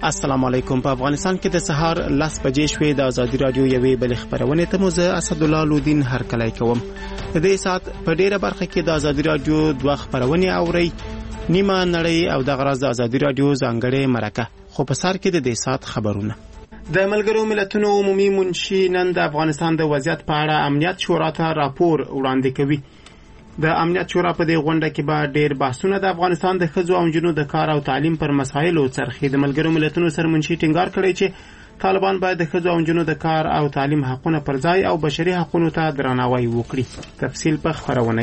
السلام علیکم. په افغانستان کې د سهار 10 بجې شوې د ازادي رادیو یوې بل خبرونه ته موزه اسد الله لودین هرکلی کوم. د دې سات په ډیره برخه کې د ازادي رادیو دوه خبرونه اوري، نیمه نړۍ او د غراز د ازادي رادیو ځانګړې مرکه. خو په سر کې د دې سات خبرونه. د ملګرو ملتونو عمومي منشي نن د افغانستان د وضعیت په اړه امنیت شورا ته راپور وړاندې کوي. د امنیت شورا په دې غونډه کې به ډېر بحثونه د افغانستان د ښځو او نجونو د کار او تعلیم پر مسایلو څرخي. د ملګرو ملتونو سرمنشي ټینګار کړی چې طالبان باید د ښځو او نجونو د کار او تعلیم حقونه پر ځای او بشري حقوقو ته درناوی وکړي. تفصیل په خبرونه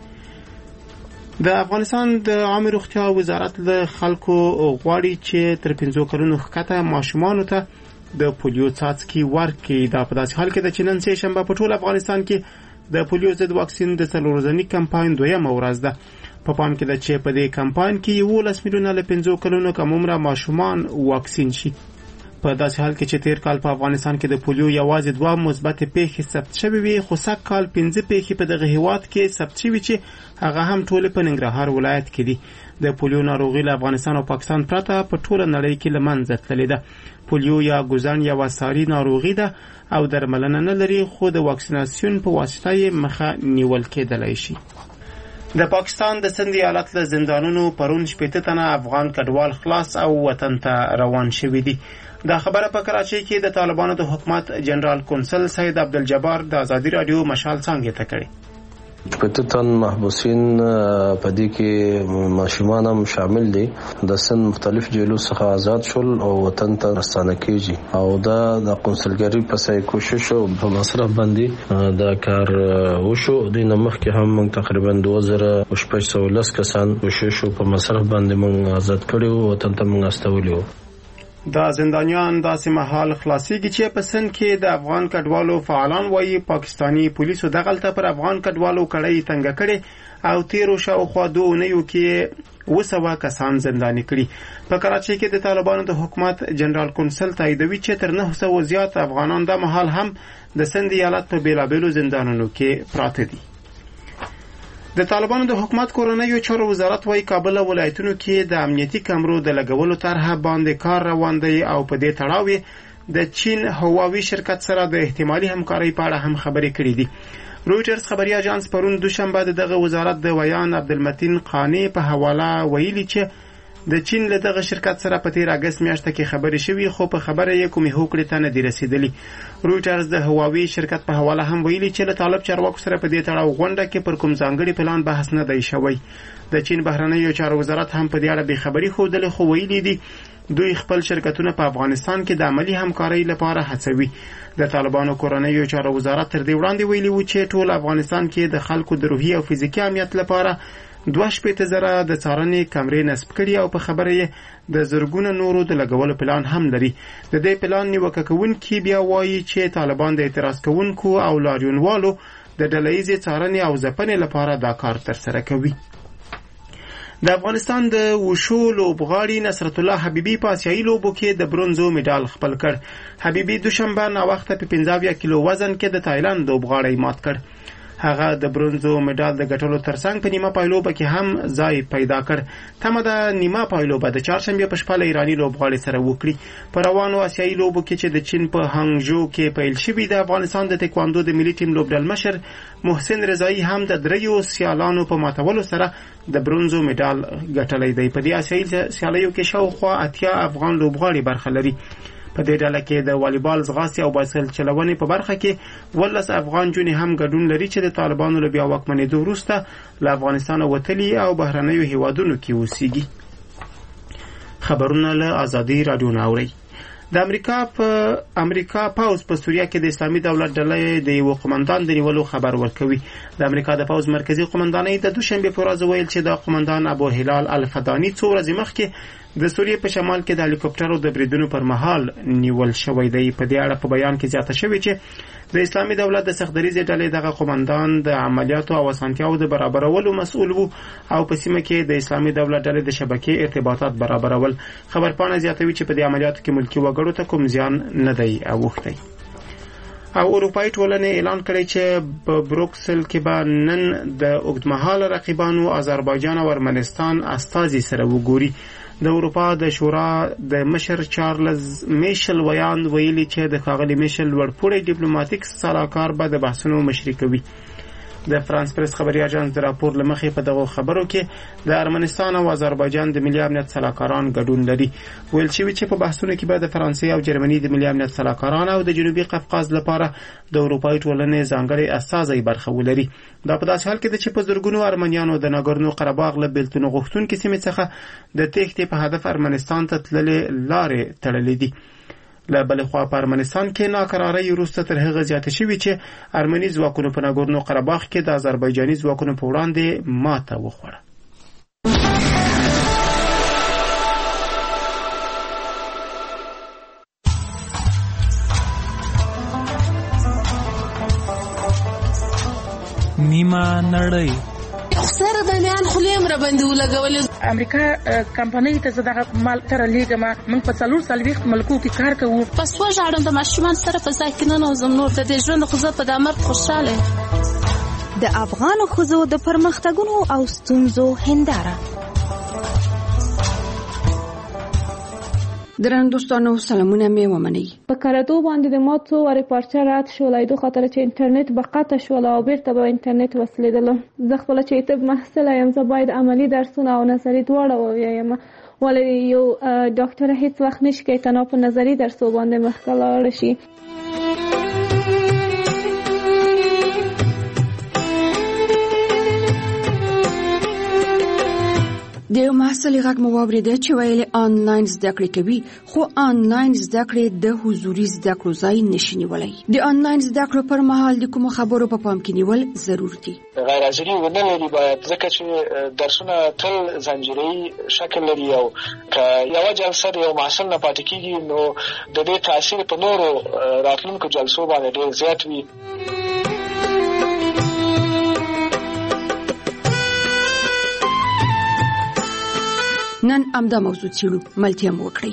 کې. د افغانستان د عامه روغتیا وزارت له خلکو غواړي چې تر 15 کلونو ښکته ماشومانو ته د پولیو څاڅکي ورکړي. دا په داسې حال کې د نن سه شنبه په ټول افغانستان کې د پولیو ضد واکسین د څلورځنی کمپاین دویمه ورځ ده. په پام کې ده چې په دې کمپاین کې 11 میلیونه له 15 کلونو کم عمره ماشومان واکسین شي. په داسې حال کې چې تیر کال په افغانستان کې د پولیو یوازې 2 مثبت پیښې ثبت شوې وي، خو سږ کال 15 پیښې په دغه هیواد کې ثبت شوې چې هغه هم ټول په ننګرهار ولایت کې دي. د پولیو ناروغي له افغانستان او پاکستان پرته په ټوله نړۍ کې له منځه تللې ده. پولیو یا ګوزن یو ساري ناروغي ده او درملنه نه لري، خو د واکسیناسیون په واسطه یې مخه نیول کېدلای شي. د پاکستان د سند ایالت له زندانونو پرون 80 تنه افغان کډوال خلاص او وطن ته روان شوي دي. دا خبره په کراچۍ کې د طالبانو د حکومت جنرال کونسل سید عبدالجبار د ازادي رادیو مشال څنګه ته کړی. 80 تن محبوسین په دې کې ماشومان هم شامل دي. د سن مختلف جیلو څخه آزاد شول او وطن ته راستانه کیږي او دا د قونسلګری په سای کوشش او په مصرف باندې دا کار وشو. د نمخ کې هم تقریبا 2510 کسان کوشش په مصرف باندې موږ آزاد کړو، وطن ته موږ استولیو. دا زندانیان داسې مهال خلاصيږي چې په سند کې د افغان کډوالو فعالان وایي پاکستانی پولیسو دغلته پر افغان کډوالو کړی تنګ کړي او تیرو شاوخوا 2 اونیو کې 200 کسان زنداني کړي. په کراچۍ کې د طالبانو د حکومت جنرال کونسل تاییدوي چې تر 900 زیات افغانان د مهال هم د سند ایالت په بیلابیلو زندانونو کې پراته دي. د طالبانو د حکومت کورنیو چارو وزارت وايي کابل ولایتونو کې د امنیتي کمرو د لګولو طرحه باندې کار روان دی او په دې تړاو د چین هواوی شرکت سره د احتمالي همکارۍ په اړه هم خبرې کړې دي. رویټرز خبري اژانس پرون دوشنبه دغه وزارت د ویان عبدالمتین قانی په حواله ویلي چې د چین له دغه شرکت سره په 13 اگست میاشت کې خبرې شوې، خو په خبره یې کومې هوکړې ته نه دی رسیدلی. رویټرز د هواوی شرکت په حواله هم ویلي چې له طالب چارواکو سره په دې تړاو غونډه کې پر کوم ځانګړي پلان بحث نه دی شوی. د چین بهرنیو چارو وزارت هم په دې اړه به خبري خوده، خو ویلي دي دوی خپل شرکتونه په افغانستان کې د عملی همکارۍ لپاره هڅوي. د طالبانو کورنیو چارو وزارت تر دې وړاندې ویلي و چې ټول افغانستان کې د خلکو د روحي او فزیکي امنیت لپاره 2,000 د څارنې کمرې نصب کړي او په خبره یې د زرګونو نورو د لګولو پلان هم لري. د دې پلان نیوکه کوونکي بیا وایي چې طالبان د اعتراض کوونکو او لاریونوالو د ډلهییزې څارنې او ځپنې لپاره دا کار ترسره کوي. د افغانستان د وشو لوبغاړي نصرت الله حبیبي په آسیایي لوبو کې د برونزو مډال خپل کړ. حبیبي دوشنبه ناوخته په 15 کیلو وزن کې د تایلند لوبغاړی مات کړ. هغه د برونزو مډال د ګټلو ترڅنګ په نیمه پایلوبه کې هم ځای پیدا کړ. تمه د نیمه پایلوبه د چهارشنبه په شپه له ایرانی لوبغاړي سره وکړي. په روانو آسیایي لوبو کې چې د چین په هانګژو کې پیل شوی، د افغانستان د تکواندو د ملي ټیم لوبډل مشر محسن رضایی هم د 3 سیالانو په ماتولو سره د برونزو مډال ګټلی دی. په دې آسیایي سیالیو کې شاوخوا 80 افغان لوبغاړي برخه لري. په دې ډله کې د والیبال، ځغاستې او بایسکل چلونې په برخه کې 12 افغان جونې هم ګډون لري چې د طالبانو له بیا واکمنېدو وروسته له افغانستانه وتلي او بهرنیو هیوادونو کې اوسېږي. خبرونه له ازادي رادیو نه اورئ. د امریکا پاوز په سوریه کې د اسلامي دولت ډلې د یو قومندان د نیولو خبر ورکوي. د امریکا د پاوز مرکزی قومندانۍ د دوشنبه په ورځ ویل چې د قومندان ابو هلال الفدانی 2 ورځې مخکې د سوریه په شمال کې د هلیکوپټرو د بریدونو پر مهال نیول شوی دی. په دې اړه په بیان کې زیاته شوی چې د اسلامي دولت د سختدریزې ډلې دغه قومندان د عملیاتو او اسانتیاو د برابرولو مسؤل وو او په سیمه کې د اسلامي دولت ډلې د شبکې ارتباطات برابرول. خبرپاڼه زیاتوي چې په دې عملیاتو کې ملکی وګړو ته کوم زیان نه دی اوښتی. او اروپایي ټولنې اعلان کړی چې په بروکسل کې به نن د اوږدمهاله رقیبانو آذربایجان او ارمنستان استازي سره وګوري. د اروپا د شورا د مشر چارلز میشل ویلي چې د ښاغلي میشل لوړپوړی ډیپلوماټیک سلاکار به د بحثونو مشري کوي. د فرانس پریس خبري اژانس د راپور لمخې په دغه خبرو کې د ارمنستان او آذربایجان د ملي امنیت سلاکاران ګډون لري. ویل شوی چې په بحثونو کې به د فرانسې او جرمني د ملي امنیت سلاکاران او د جنوبي قفقاز لپاره د اروپایي ټولنې ځانګړي استازي برخه ولري. دا په داسې حال کې ده چې په زرګونو ارمنیانو د ناګورنو قرهباغ له بیلتون غوښتونکو سیمې څخه د تېښتې په هدف ارمنستان ته تللې لارې تړلې دي. له بل خوا په ارمنستان کې ناکرارۍ وروسته تر هغه زیاته شوې چې ارمني ځواکونو په ناګورنو قرهباغ کې د آذربایجاني ځواکونو په وړاندې ماته وخوړه. نیمه نړۍ سره د میان خلیم را باندې ولګولې. امریکا کمپنۍ ته زه دغه مال تر لیږم. موږ په 440 ملکو کې کار کوو. پس وژاړم د ماشومان سره په ځای کې نه نوځم. نور د دې ژوند خو زه په دا مرګ خوشحاله. د افغان ښځو د پرمختګونو او ستونزو هنداره. درنو دوستانو سلامونه مې ومنئ. په کاراتو باندې د ما څو وارې پارچه رات شولای دو خاطر چې انټرنیټ به قطع شول او بیرته به انټرنیټ وسلیدل. زه خپل چې طب محصله یم. زه باید عملی درسونه او نظری دواړه ووایم. ولې یو ډاکټر هیڅ وخت نشي کوي تنها په نظری درسو باندې مخکې لاړ شي. د یو محصل غږ مو واورېده چې ویلي آنلاین زده کړې کوي، خو آنلاین زده کړې د حضوري زده کړو ځای نشي نیولی. د آنلاین زده کړو پر مهال د کومو خبرو په پام کې نیول ضرور دي. غیر حاضري ونه لري باید، ځکه چې درسونه تل زنجیري شکل لري او که یوه جلسه د یو محصل نه پاتې کېږي نو د دې تاثیر په نورو راتلونکو جلسو باندې ډېر زیات وي. نن امدا موضوع څیړو، ملتیا مو وکړئ.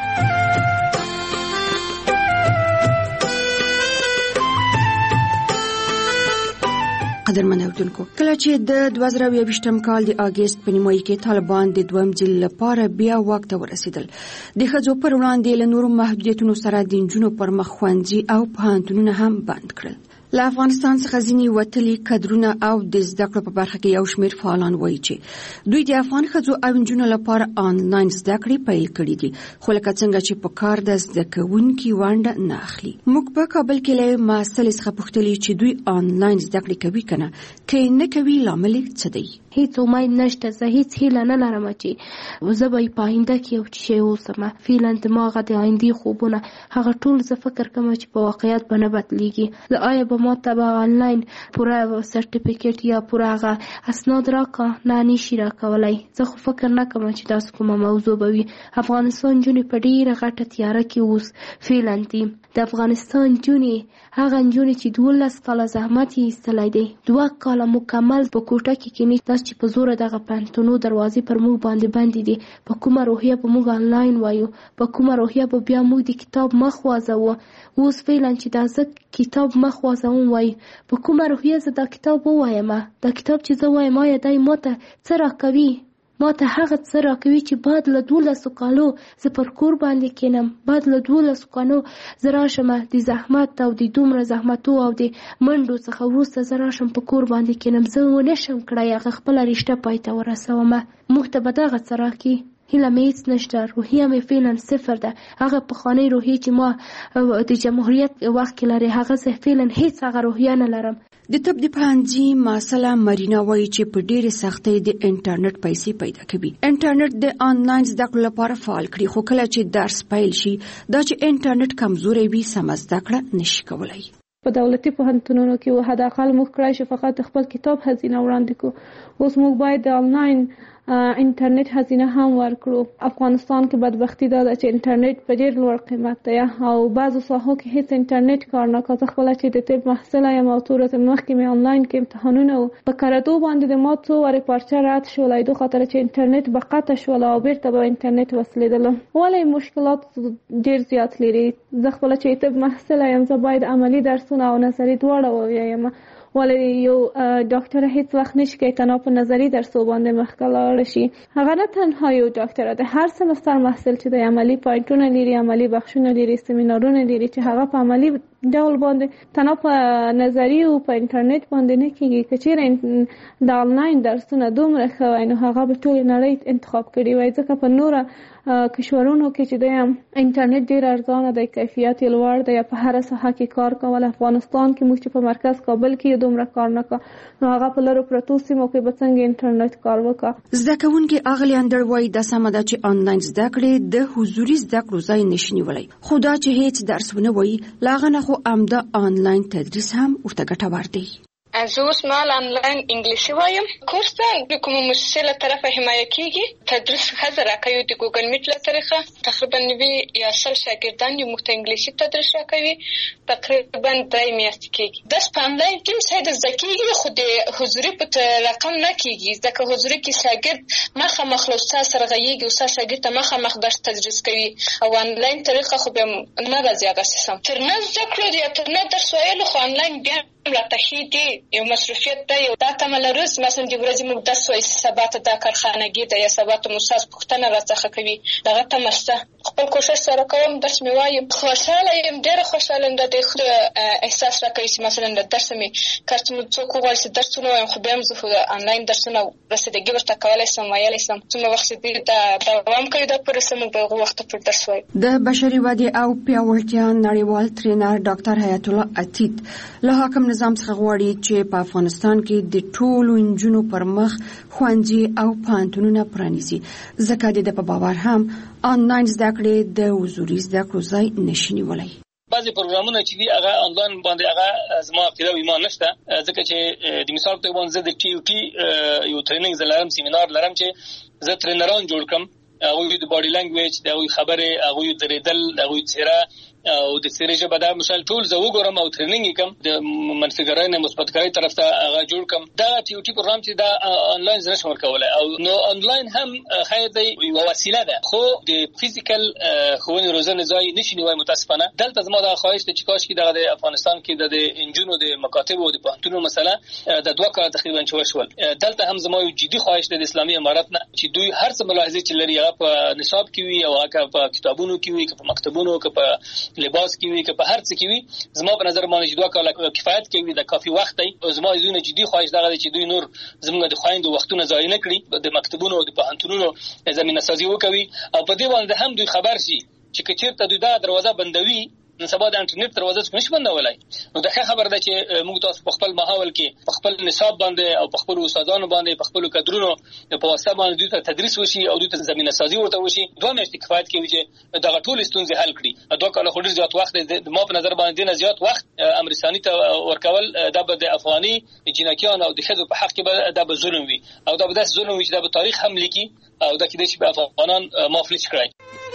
قدرمن اورېدونکو، کله چې د 2022م کال د اگست په نیمایي کې طالبان د دویم ځل لپاره بیا واک ته ورسېدل، د ښځو پر وړاندې له نورو محدودیتونو سره د نجونو پر مخ ښوونځي او پوهنتونونه هم بند کړل. له افغانستان څخه ځینې وتلي کادرونه او د زده کړو په برخه کې یو شمېر فعالان وایي چې دوی د افغان ښځو او نجونو لپاره آنلاین زده کړې پیل کړې دي، خو لکه څنګه چې په کار د زده کوونکي ونډه نه اخلي. موږ په کابل کې له محصلې څخه پوښتلي چې دوی آنلاین زده کړې کوي که نه، که نه کوي لامل څه دی؟ هیڅ امید نشته. زه هیڅ هیله نه لرم چې زه به په آینده کې یو شی اوسم. فعلا زما هغه د آیندې خوبونه هغه ټول زه فکر کوم چې په واقعیت به نه بدلیږي. زه آیا به ما ته به آنلاین پوره سرټیفیکیټ یا پوره هغه اسناد راکا؟ نه، نشي راکولی. زه خو فکر نه کوم چې داسې کومه موضوع به وي. افغانستان نجونې په ډېره غټه تیاره کې اوس فعلا دي. د افغانستان نجونې هغه نجونې چې 12 کاله زحمت یې ایستلی دی، 2 کاله مکمل په کوټه کې کینی، داسې چې په زوره دغه پوهنتونو دروازې پر موږ باندې بندې دي. په کومه روحیه به موږ آنلاین وایو؟ په کومه روحیه به بیا موږ د کتاب مخ وازوو؟ اوس فعلا چې دا زه کتاب مخ وازوم وایي، په کومه روحیه زه دا کتاب ووایم؟ دا کتاب چې زه وایم آیا دی ما ته څه راکوي؟ ما ته هغه څه راکوي چې بعد له 12 کالو زه پر کور باندې کینم، بعد له 12 کالو زه راشم د زحمت او د دومره زحمتو او د منډو څخه وروسته زه راشم په کور باندې کینم، زه ونشم کړی هغه خپله رشته پای ته ورسوم. موږ ته به دغه څه راکړي؟ هیله مې هیڅ نشته. روحیه مې فعلا صفر ده. هغه پخوانۍ روحیه چې ما د جمهوریت وخت کې لري هغه زه فعلا هیڅ هغه روحیه نه لرم. د طب د پوهنځي محصله مرینا وایي چې په ډېرې سختۍ د انټرنیټ پیسې پیدا کوي. انټرنیټ د آنلاین زده کړو لپاره فعال کړي، خو کله چې درس پیل شي دا چې انټرنیټ کمزوری وي سمه زده کړه نشي کولی. په دولتي پوهنتونونو کې و حداقل موږ کړای شو فقط خپل کتاب هزینه وړاندې کړو. اوس موږ باید د آنلاین انټرنیټ هزینه هم ورکړو. افغانستان کې بدبختی دا ده چې انټرنیټ په ډېر لوړ قیمت دی او بعضو ساحو کې هیڅ انټرنیټ کار نه کوي. زه خپله چې د طب محصله یم او څو ورځې مخکې مې آنلاین کې امتحانونه و. په کاراتو باندې د ما څو وارې پارچه رد شولی دو خاطر چې انټرنیټ به قطع شول او بیرته به انټرنیټ وسلیدل. ولې مشکلات ډېر زیات لري. زه خپله چې طب محصله یم، زه باید عملي درسونه او نظري دواړه ووایم. ولې یو ډاکټر هیڅ وخت نشي کوي تنها په نظری درسو باندې مخکې لاړ شي. هغه نه تنها یو ډاکټر دی، هر سمستر محصل چې د عملی پوینټونه لري، عملی بخښونه لري، سیمینارونه لري چې هغه په عملی ډول باندې تنها په نظری او په انټرنیټ باندې نه کیږي. که چیرې د آنلاین درسونه دومره ښه وای نو هغه به ټول نړۍ انتخاب کړي وای، ځکه په نوره کشورونو کې چې د انټرنیټ ډیر ارزانه دی، کیفیت یې لوړ دی، په هر ساحه کې کار کول. افغانستان کې موږ چې په مرکز کابل کې دومره کار نه کا نو هغه په لرو پرتو سیمو کې به څنګه انټرنیټ کار وکړي. زده کوونکي اغلی اندر وای د سمه ده چې آنلاین زده کړې د حضوري زده کړو ځای نشي نیولی، خو دا چې هیڅ درس ونه وایي لاغه نه خو امده آنلاین تدریس هم ورته ګټور دی. زه اوس مهال آنلاین انګلیسي وایم. کورس د کومه مؤسسې له طرفه حمایه کیږي. تدریس ښځه راکوي د ګوګل میټ له طریقه. تقریبا 90 یا 100 شاګردان دي موږ ته انګلیسي تدریس راکوي. تقریبا 3 میاشتې کیږي. درس په آنلاین کې هم زده کیږي، خو د حضوري په رقم نه کیږي، ځکه حضوري کې شاګرد مخامخ له استاد سره غږیږي، استاد شاګرد ته مخامخ درس تدریس کوي، او آنلاین طریقه خو به نه راځي هغه سیستم. تر نه زده کړو یا تر نه درس ویلو خو آنلاین بیا راته ښې دي، یو مصروفیت دی. یو دا تمه لرو مثلا د ورځې موږ درس وایي، سبا ته دا کارخانګي ده یا سبا ته استاد پوښتنه راڅخه کوي، دغه تمه شته. خپل کوشش سره کوم، درس مې وایم، خوشحاله یم، ډېره خوشحاله یم. د احساس راکوي چې مثلا د درس مې کار چې موږ څوک وغواړي چې درس ونه وایم، خو بیا هم زه آنلاین درسونه رسیدګي ورته کولی شم، ویلی شم. څومره وخت چې دوی دوام کوي دا پورې څه موږ به هغو وخته پورې درس وایو. د بشري ودې او پیاوړتیا نړیوال ټرینر ډاکټر حیات الله عتیق له حاکم نظام څخه غواړي چې په افغانستان کې د ټولو نجونو پر مخ ښوونځي او پوهنتونونه پرانیزي، ځکه د په باور هم آنلاین زده کړې د حضوري زده کړو ځای نشي نیولی. بعضی پروګرامونه چې دي هغه آنلاین باندې هغه زما عقیده او ایمان نشته، ځکه چې د مثال په توګه زه د ټي او ټي یو ټریننګ لرم، سیمینار لرم چې زه ټرینران جوړ کړم، هغوی د باډي لینګویج، د هغوی خبرې، هغوی درېدل، د هغوی څیره او د څیرې ژبه دا مثال ټول زه وګورم او ټریننګ یې کړم، د منفي نه مثبت کاري طرف ته هغه جوړ کړم. دا ټي او ټي پروګرام چې دا آنلاین زه نشم ورکولی، او نو آنلاین هم خیر دی، یوه وسیله ده، خو د فزیکل ښوونې روزنې ځای نشي نیولی متاسفانه. دلته زما دا خواهش ده چې کاشکې دغه د افغانستان کې د انجونو د مکاتبو او د پوهنتونونو مسله د 2 کاله تقریبا چې وشول، دلته هم زما یو جدي خواهش ده د اسلامي امارت نه چې دوی هر څه ملاحظې چې لري هغه په نصاب کې وي، او هغه په کتابونو کې وي، که په مکتبونو، که په لباس کې وي، که په هر څه کې وي. زما په نظر باندې چې 2 کاله کفایت کوي، د کافي وخت دی. زما یوه جدي خواهش دغه دی چې دوی نور زموږ د خویندو وختونه ضایع نه کړي، د مکتبونو او د پوهنتونونو زمینه سازي وکوي، او په دې باندې هم دوی خبر شي چې که چېرته دوی دا دروازه بندوي، نن سبا د انټرنیټ دروازه څوک نشي بندولی. نو دا ښه خبر ده چې موږ تاسو په خپل ماحول کې په خپل نصاب باندې او په خپلو استادانو باندې په خپلو کدرونو په واسطه باندې دوی ته تدریس وشي او دوی ته زمینه سازي ورته وشي. 2 میاشتې کفایت کوي چې دغه ټولې ستونزې حل کړي. 2 کاله خو ډېر زیات وخت دی، ما په نظر باندې نه زیات وخت امرستاني ته ورکول دا به د افغاني جنکیانو او د ښځو په حق کې دا به ظلم وي، او دا به داسې ظلم وي چې دا به تاریخ هم لیکي، او دا کېدای شي به افغانان معاف نشي کړی.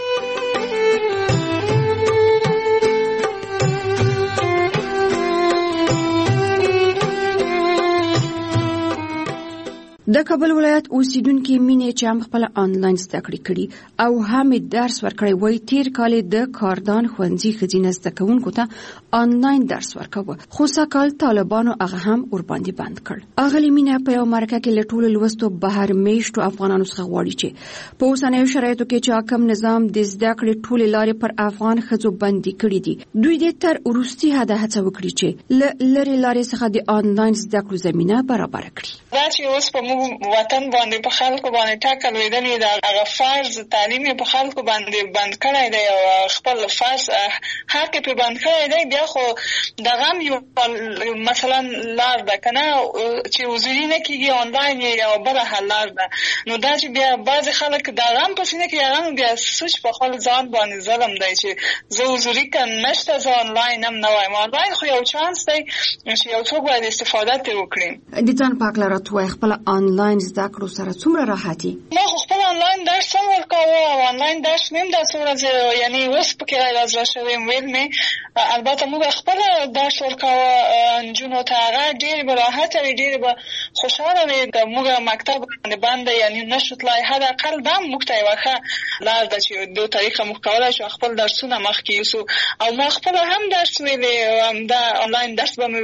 د کابل ولایت اوسیدونکو مینې چې هم خپل آنلاین زده کړې کړي او هم درس ورکړی وای، تیر کال د کاردان ښوونځي ښځینه زده کوونکو ته آنلاین درس ورکاوه، خو سږکال طالبانو هغه هم ورباندې بند کړ. اغلې مینه په یو مرکه کې له ټولو لوستو بهر میشتو افغانانو څخه غواړي چې په اوسنیو شرایطو کې چې حاکم نظام د زده کړې ټولې لارې پر افغان ښځو بندي کړي دي، دوی دې تر وروستي حده هڅه وکړي چې له لرې لارې څخه د آنلاین زده کړو زمینه برابر کړي. دا چې اوس په وطن باندې په خلکو باندې ټاکل ویدلې دا هغه فرض تعلیم په خلکو باندې بند کړی دی، او خپل فرض حق په بند کړی دی. بیا خو دغه یو مثلا لار ده کنه چې حضوري نه کیږي، آنلاین یو بل حل لار ده. نو دا چې بیا بعض خلک دغه په سینه کې هغه بیا سوچ په خپل ځان باندې ظلم دی چې زه حضوري کم نشته، زه آنلاین هم نه وایم. آنلاین خو یو چانس دی چې یو څوک باید استفاده ترې وکړي. د ځان پاک لاره توای خپل آنلاین زده کړو سره څومره راحتي؟ ما خپل آنلاین درس هم ورکاوه، او آنلاین درس مې هم داسې ورځ یعنی اوس پکې راځرا شوی ویل مې، البته موږ خپل درس ورکاوه نجونو ته، هغه ډېر به راحته وي، ډېر به خوشحاله وي. موږ مکتب باندې بند یعنی نشو تلای، حداقل دا موږ ته یوه ښه لار ده چې 2 طریقه موږ کولی شو خپل درسونه مخکې یوسو. او ما خپل هم درس ویلی، همدا آنلاین درس به مې